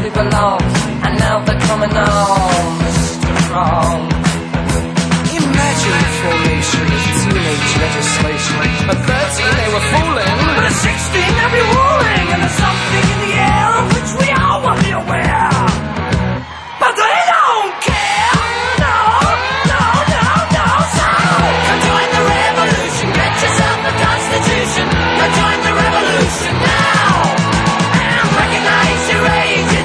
we belong, and now they're coming on, Mr. Wrong.